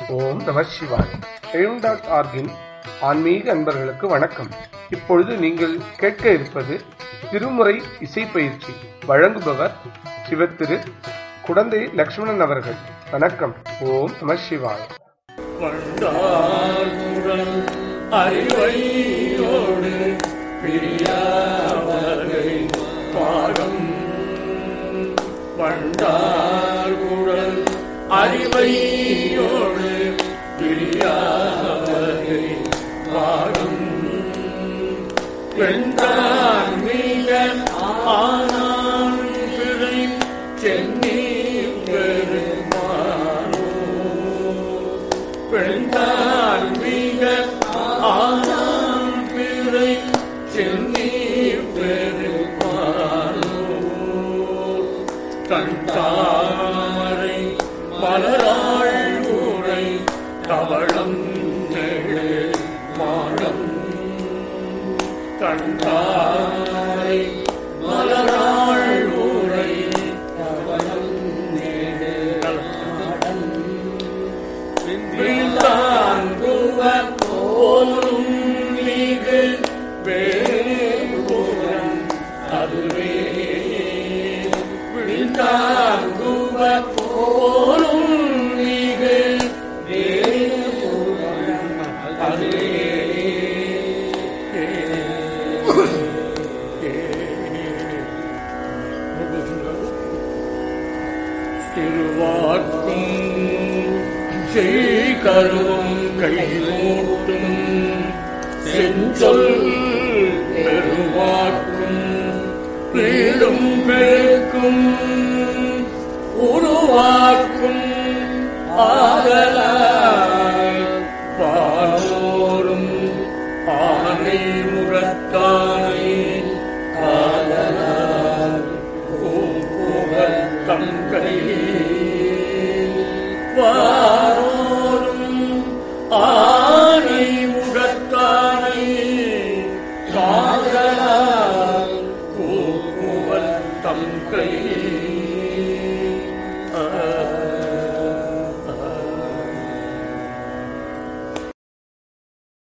ஓம் நம சிவாய். எழும்.org-இன் ஆன்மீக அன்பர்களுக்கு வணக்கம். இப்பொழுது நீங்கள் கேட்க இருப்பது திருமுறை இசை பயிற்சி. வழங்குபவர் சிவத்திரு குடந்தை லட்சுமணன் அவர்கள். வணக்கம். ஓம் நம சிவாய். வண்டார்குழல் அறிவையோடு பிரியாவகை பாடம். வண்டார்குழல் அறிவையோடு பிரியாவகை பாடம். வெண்டார் மிக ஆனான் பிழை சென்னி பெருமானோ. வெண்டார் மிக ஆனான் பிழை சென்னி பெருமானோ. கண்டாமரை மலராள் ஊரை கவளம் நெடு மாடம். கண்டாமரை மலராள் ஊரை கவளம் நெடு மாடம். தாங்குவர் போலும் மிகு வேறுபுறம் அதுவே. விழுந்தாங்குவர் போலும் மிகு வேறுபுறம் அதுவே. திருவாக்கும் செய்கரும் கைமூட்டும் செஞ்சொல் பெருவாக்கும் வீடும் பெருக்கும் உருவாக்கும் ஆதலால் பாலோரும் ஆனை முரத்தானை காதலால் கூப்புவர் தங்கை. வாரோரும் ஆனை முகத்தானை காதலால் கூப்புவர் தங்கை.